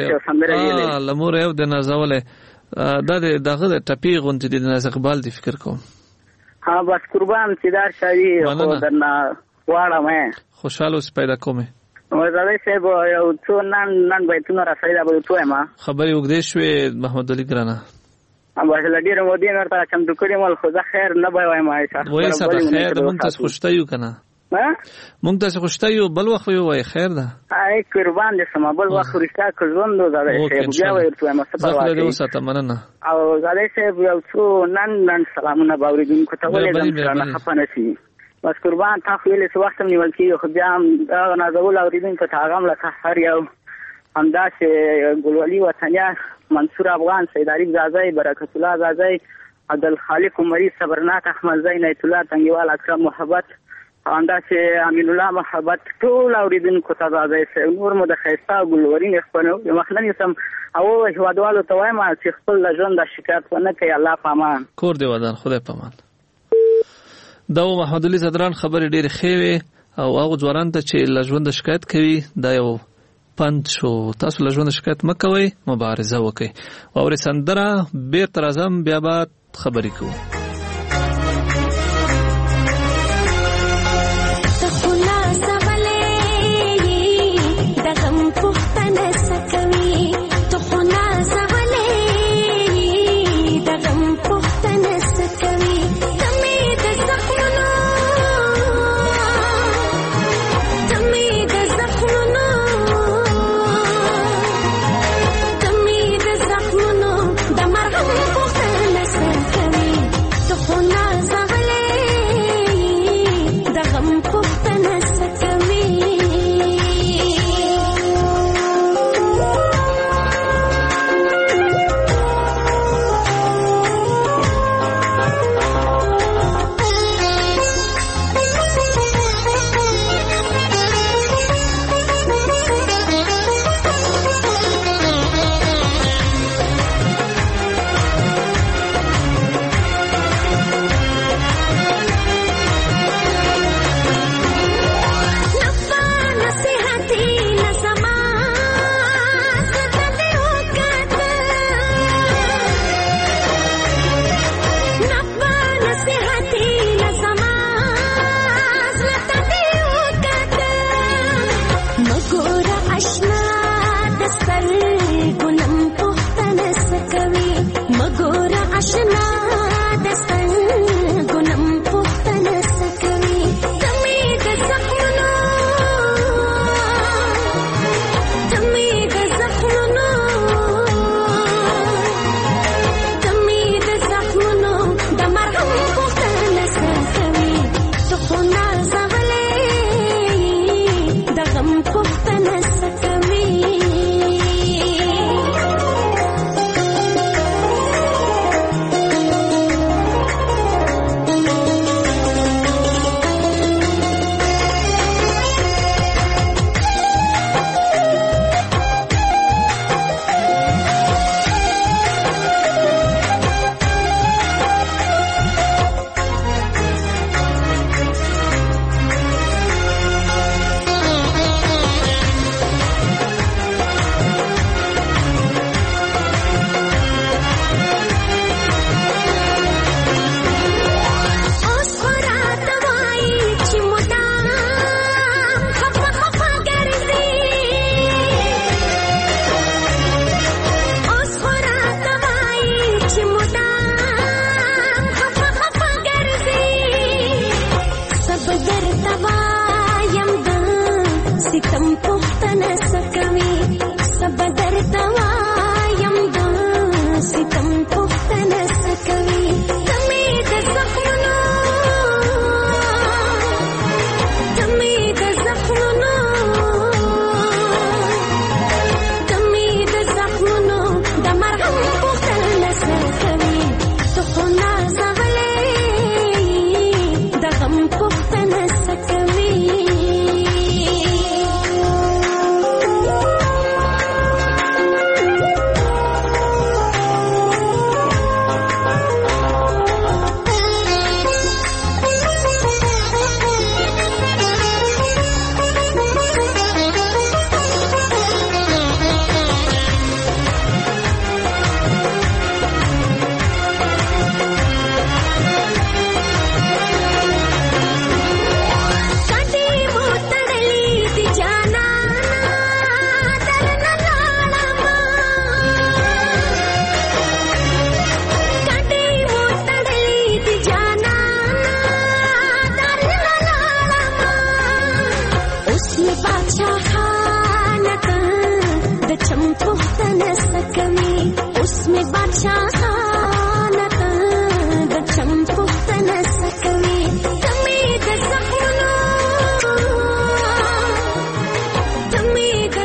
لمور یو دنا زولې دا دغه ټپی غونډې د نازقبال دی فکر کوم ها بس قربان سیدار شاوی خو درنا واړه مې خوشاله اوس پیدا کومه وزاده صاحب یو څو نن بیتونه را پیدا به توه ما خبري وګدې شوې محمد علي ګرانه ابا لډیر مودي نرته چم دکړې مل خو ځه خیر نه به وای ما ایسه وای ساده خیر د مونږ ته خوشته یو کنه مونږ ته خوشته یو بل وخت وای خیر ده ay قربان دې سم بل وخت رښتا کړوندو زده شي بیا ورته ما څه پروا کوي زه ته مننه او زده شي یو څو نن سلامونه باورې کو ته ولې نه خپنه شي بس قربان تاسو یې څه وخت نیول کی خو بیا نه زول اوریدونکو ته هغه مله هر یو همداسې ګلولي وطنیا منصور افغان سید علي زازای برکت الله زازای عبدالخالق عمری، صبرناک احمد زین، ایت الله تنگیوال، اکرم محبت، همداسې امین الله محبت، ټول اوریدونکو ته د نور مو د ښایسته ګلورین خپرونې مخننې سم او هیوادوالو ته وایم چې خپل د ژوند د شکایت ونه کوي. الله په امان. کور دی ودان، خدای په امان. دا محمد علي زدران خبرې ډېرې ښې وې او هغه ځوانان ته چې له ژوند شکایت کوي دا یو پند شو. تاسو له ژوند شکایت مه کوئ، مبارزه وکئ. واورئ سندره، بیرته راځم، بیا به خبرې کوو.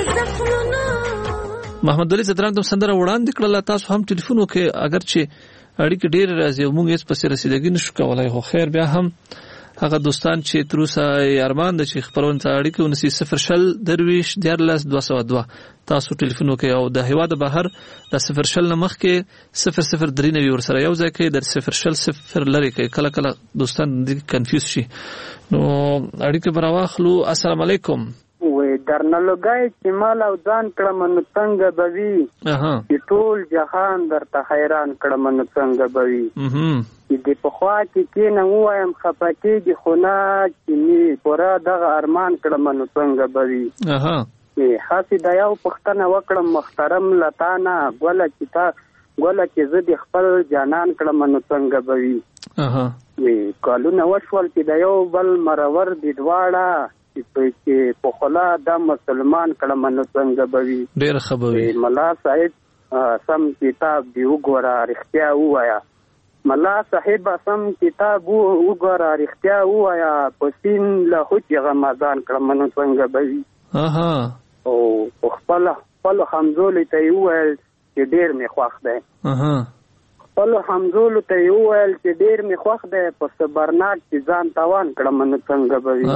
محمد علي زدران د سندره وړاندې کړل. تاسو هم ټلیفون وکړئ اگر چې اړیکې ډېر راځي او موږ هیڅ پسې رسیدګي نشو کولای. خو خیر بیا هم هغه دوستان چې تر اوسه ارمان د چې خپلون ته اړیکې ونسي 0 درویش 14202 تاسو ټلیفون وکړئ او د هیواد بهر د 0 نه مخکې 0039 ورسره یو ځای کې د 0 لري کې کله کله دوستان کنفیوز شي نو اړیکې براواخلو. السلام علیکم. وې درنلګای چې مال او ځان کړم نو څنګه بوي چې ټول جهان درته حیران کړم نو څنګه بوي چې د پخوا کې نه وایم خپکیږي خو نه چې می پورا دغه ارمان کړم نو څنګه بوي. خاصی دا یو پښتنه وکړم محترم لتانا ګوله چې زه د خپل جانان کړم نو څنګه بوي. کالونه وشول چې د یو بل مرور د دواړه چې په خلا د مسلمان کړم نو څنګه بوي. ډېر خبري ملا صاحب سم کتاب دی وګوره رښتیا وایا. ملا صاحب سم کتاب وګوره رښتیا وایا پسین له حج رمضان کړم نو څنګه بوي. او خپل حمزول ته ویل چې ډېر می خوښ دی. خپل حمزول ته ویل چې ډېر می خوښ دی په صبرناک چې ځان تاوان کړم نو څنګه بوي.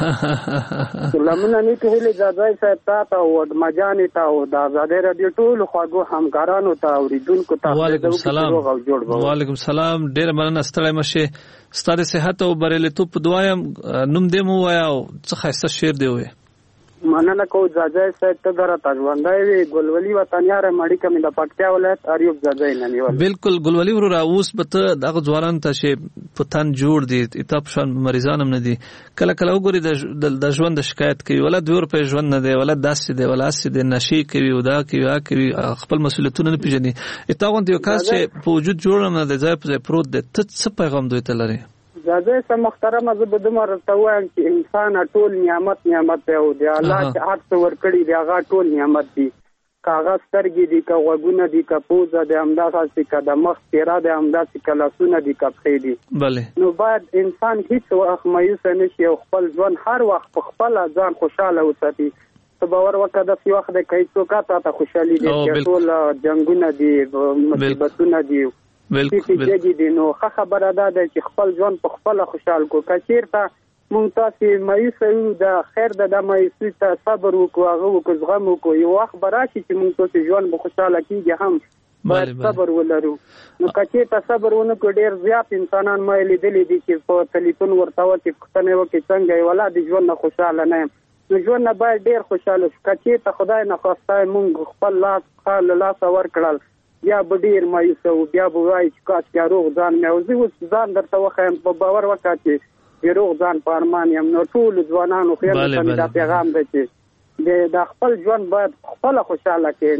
لمنه نیته هلي ځای صاحب تا او مجاني تا او د آزادۍ رادیو ټول خواږو همکارانو ته اوریدونکو ته وعلیکم السلام. وعلیکم السلام. ډېر مننه ستړی مشه. ستاسو صحت او بریالیتوب په دعایم. نوم دې مو وایا او څه ښایسته شعر دی وې. مننه کو ځاځي صاحب ته درته ژوندای وي. ګلولي وطنيار مړی کمې د پکتیا ولایت اریوب ځاځي نه نیول. بالکل ګلولي ورو اوس به ته دغه ځوانان ته شي پتان جوړ دي ایتاب شان مریضان هم نه دي. کله کله وګوري د ژوند شکایت کوي ولا 2 روپے ژوند نه دی ولا داسې دی ولا اسې دی نشي کوي او دا کوي خپل مسؤلیتونه نه پیژني. ایتاغون دی کاس چې په وجود جوړ نه دی ځای په پروت دی. ته څه پیغام دوی ته لري؟ زه سم محترمه زه به دمر ته وایم چې انسان ټول نعمت دی او دی الله چې هر څه ورکړي دی هغه ټول نعمت دی. کاغذ سترګې دي که غوږونه دي که پوزه دی همداسې که د مخ څېره دی همداسې که لاسونه دي که پښې دي. نو باید انسان هیڅ وخت مایوسه نشي او خپل ژوند هر وخت په خپله ځان خوشحاله وساتي. ته باور وکړه داسې وخت دی که هېڅوک تا خوشحالي دي چې ټول جنګونه دي مصیبتونه دي بالکل دي. نو ښه خبره ده چې خپل ژوند په خپله خوشحال کړو. که چېرته مونږ تاسې مایوسه یو د خیر د مایوسۍ ته صبر وکړو هغه وکړو زغم وکړو. یو وخت به راشي چې مونږ تاسې ژوند به خوشحاله کېږي هم باید صبر ولرو. نو که چېرته صبر ونه کړو ډېر زیات انسانان ما لیدلي دي چې په تلیفون ورته وکړي پوښتنه وکړي څنګه یې ولا د ژوند نه خوشحاله نه یم. نو ژوند نه باید ډېر خوشحاله شو. که چېرته خدای نخواسته مونږ خپل لاس له لاسه ورکړل بیا به ډېر مایوسه و بیا به وایي چې کاشکې روغ ځان مې او زه اوس ځان درته وښیم په باور وکړه چې د روغ ځان په ارمان یم. نو ټولو ځوانانو خیر ته مې دا پیغام دی چې د خپل ژوند باید خپله خوشحاله کړې.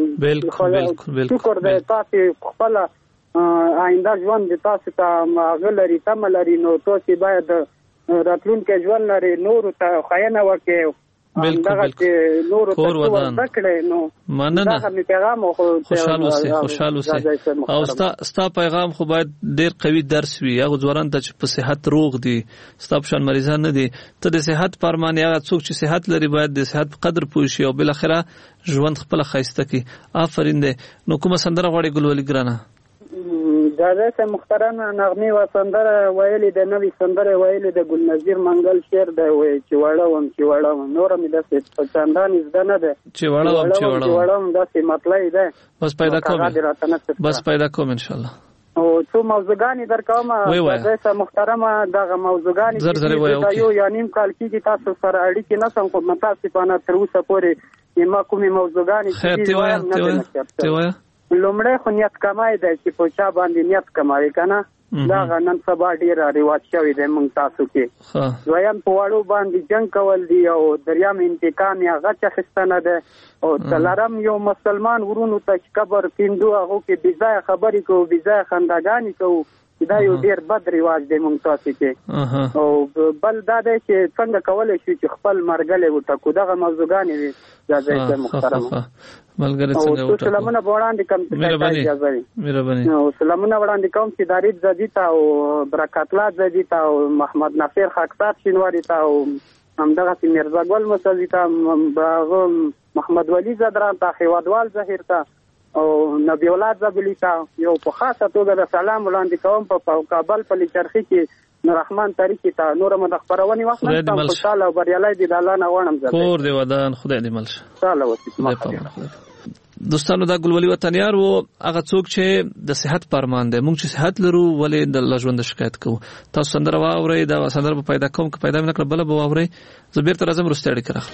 شکر دی تاسې خپله آینده ژوند د تاسو ته هغه لري تمه لري. نو تاسې باید راتلونکی ژوند لري نورو ته ښیینه وکړئ. بالکل کور ودان مننه خوشحال اوسئ او ستا پیغام خو باید ډیر قوي درس وي. هغه ځوانان ته چې په صحت روغ دي ستا په شان مریضان نه دي ته د صحت پرمان هغه څوک چې صحت لري باید د صحت په قدر پوه شي او بل اخره ژوند خپل خایسته کی. آفرین دی. نو کومه سندره غواړي ګلولي ګرانه؟ جازه محترم نغمه و سندره ویلې د نوې سندره ویلې د ګل نذیر منګل شعر دی وای چې وړم نور مې داسې په چاندان زده نه ده چې وړم داسې مطلب ده بس پیدا کوم ان شاء الله. او څو موضوعګانی درکوم جازه محترم دغه موضوعګانی دا یو یا نیم کال کې تاسو سره اړیکې نه سم خو متاسفانه تر اوسه پورې ما کومې موضوعګانی چې وای لومړی خو نیت کمای دی چې په چا باندې نیت کموي که نه دا نن سبا ډېر رواج شوی دی موږ تاسو کې. دویم په وړو باندې جنګ کول دي او دریم انتقام یا غچ اخیستنه ده او څلورم یو مسلمان ورونو ته چې قبر کیندو هغو کې بېځایه خبرې کوو بېځایه خنداګانې کوو. دا یو ډېر بد رواج دی موږ تاسو کې. او بل دا دی چې څنګه کولی شو چې خپل مرګلی وټکو دغه موضوعګانې وي جازه محترمه. ملګری څنګه وټکو سلامونه وړاندې کوم سلامونه وړاندې کوم چې دارید زدي ته او برکت الله زدي ته او محمد ناصر خاکسار شینواری ته او همدغسې میرزا ګل مسلي ته محمد ولی زدران ته هیوادوال ظهیر ته او نبی اولاد زبلی ته یو په خاصه توګه د سلام وړاندې کوم په کابل په لیچرخي کې نور رحمان طریقې ته نور مخبرونی وخت نه تم خوشاله او بریالي دي د الله نه غواړم زه کور دی ودان خدای دې ملشه تعالی وسیت دوستانو دا ګلولي وطنیار وو هغه څوک چې د صحت پرمان دي موږ چې صحت لرو ولې د ژوند شکایت کوو تاسو سندره واورئ دا سندره په پیدا کوم که پیدا نه کړ بل به واورئ زه بیرته راځم رستاړي کړخله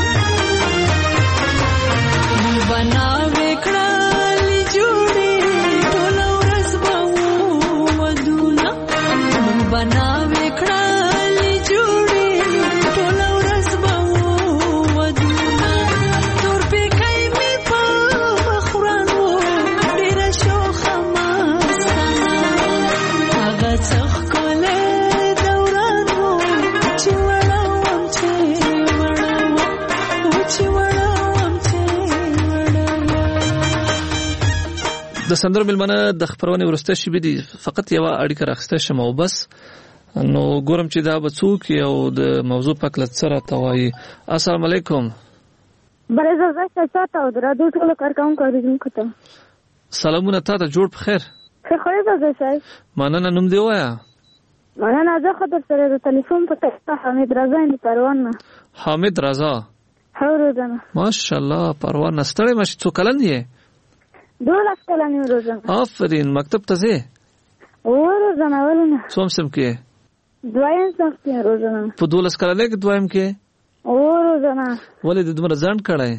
बना वेखड़ा ली जोड़ी د سندرو ملمنه د خبرونه ورسته شي بي فقط یو اړیکه راخسته شم او بس نو ګورم چې دا بڅوک یو د موضوع په کله سره توای. السلام علیکم. بله زه څه تاسو درو ټول کارکوم کوم. سلامونه تاسو جوړ په خیر. خیر زه شای. مننه نوم دی وایا. مننه زه خبر سره د ټلیفون په تاسو حمید رضا دی پروان. حمید رضا. روزانه ماشاءالله پروان ستړی ماشي څو کلن یې؟ 12 کلن یم روزانه. آفرین مکتب ته ځې؟ روزانه ولنه. څوم سم کې؟ دویم سم کې روزانه. په 12 کلن کې دویم کې؟ روزانه. ولې د دومره ځان کړای؟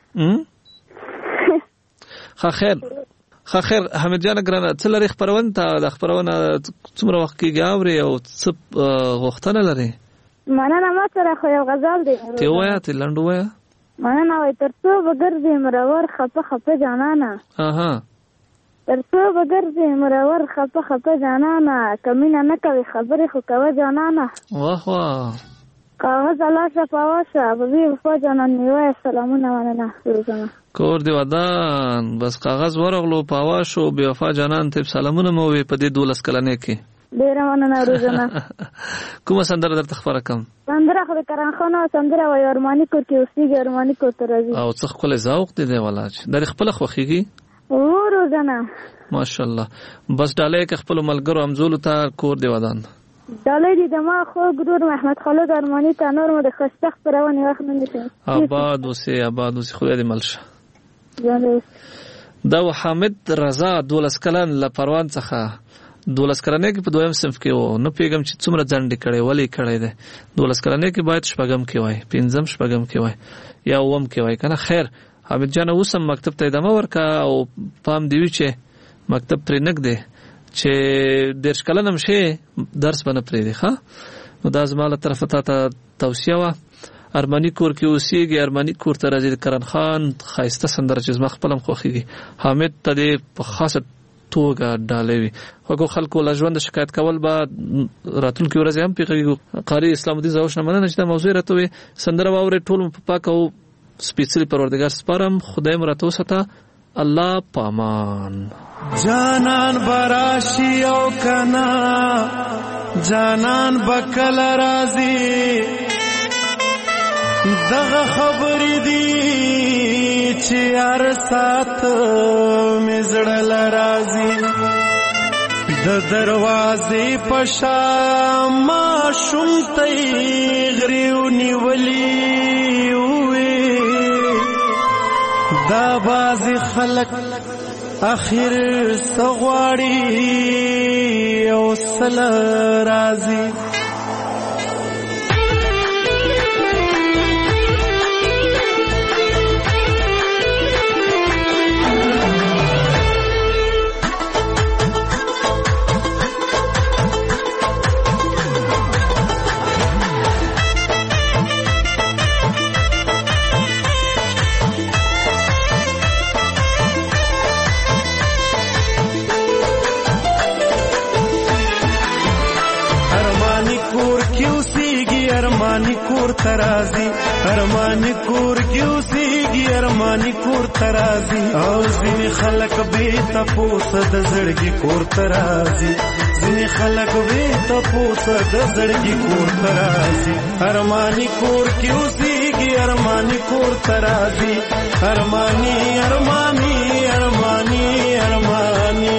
خیر حمید جان ګرانه څه لري خبرونه ته د خبرونه څومره وخت کې غاوري او څه غوښتنه لري؟ مننه ما سره خو یو غزل دی. ته وایا ته لنډ وایا. مننه وای ترڅو بغرځي مرور خپه جانانا. ترڅو بغرځي مرور خپه جانانا کمینه نه کوي خبرې خو کوي جانانا. واه واه کاغذ الله شفاواشه ببي وفا جانان نیوه سلامونه مننه روزانه. کور دی ودان بس کاغذ ورغلو پاواشو بی وفا جانان ته سلامونه مو وي په دې 12 کلنې کې. ډیر مننه روزانه. کومه سندره درته خبره کوم؟ سندره خو کران خانه سندره وای ارمانی کور کې اوسېږي ارمانی کور ته راځي. او څه خپل ذوق دی ولاج در خپل خوخيږي. روزانه ماشاءالله بس ډالې کې خپل ملګرو امزول ته کور دی ودان. ډالې دي د ما خو ګرور محمد خالد ارمانی ته نور مو د خستخ پرونی وخت نه نشي. آباد اوسه خو دې ملشه. دا حامد رضا 12 کلن ل پروان څخه 12 کلنې کې په دویم صنف کې وو. نو پیغام چې څومره ځنډ کړي ولې کړي ده 12 کلنې کې باید شپږم کې وای 15 شپږم کې وای یا ووم کې وای کنه. خیر حامد جان اوسم مکتب ته ادامه ورکا او پام دیوي چې مکتب پرې نګ دی چې د شکلنم شي درس بنه پرې دی. ښا نو دا زماله طرفه ته توصیه وا ارمانی کور کې اوسېږي ارمانی کور ته راځي. کرن خان خایسته سندره چې زما خپلم خوخيږي. حامد ته دې په خاصه توګه ډالوي خو خلکو لا ژوند شکایت کول با راتلونکي ورځ هم پیږي. قاری اسلام الدین زاوش نه مننه چې دا موضوع راته سندره واوري ټول په پاک او سپیڅلی پروردگار سپارم. خدای مراتو ستا الله پامان. جانان براشي او کنا جانان بکل راضي دغه خبرې دي چې هر سات مزړل راضي د دروازې پشا ما شومتې غریو نیولې وې دا باز خلق اخر سغواړي او سل راضي. ارمانی کور ترازی ارمانی کور کیوسیږي ارمانی کور ترازی او ځینې خلک به تاسو د زړګي کور ترازی ځینې خلک به تاسو د زړګي کور ترازی ارمانی کور کیوسیږي ارمانی کور ترازی ارمانی ارمانی ارمانی ارمانی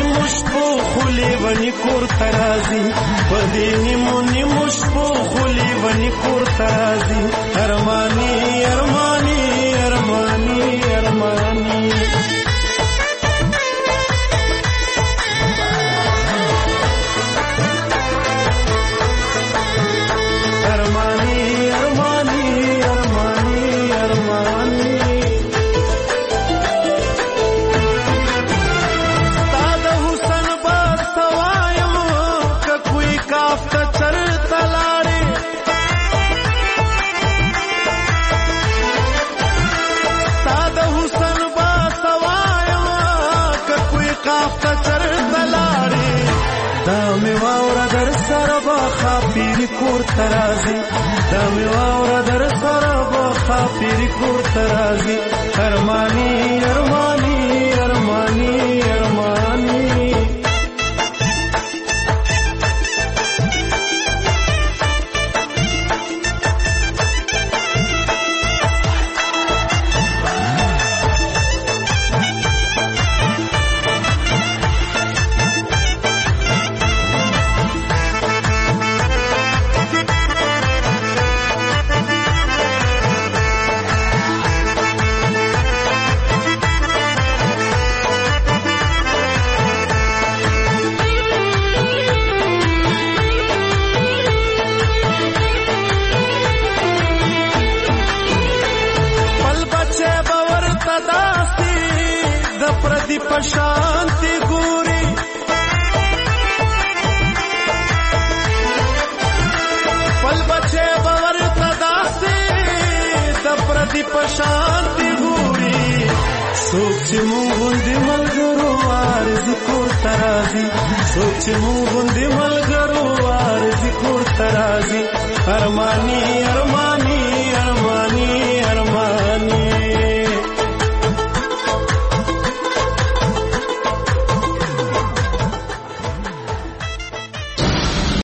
بدینی مونی مشپو خلی لیونی کور ترازی ارمانی ارمانی ارمانی ارمانی کور ترازی دمی واورا در سر بخا پیری کور ترازی ارمانی ارمانی ارمانی ارمانی शांति गोरी पल बचे बवर तदासी दप्रदीप शांति गोरी सोच मुंदी मलगरो आरज़ कोर तराजी सोच मुंदी मलगरो आरज़ कोर तराजी अरमानी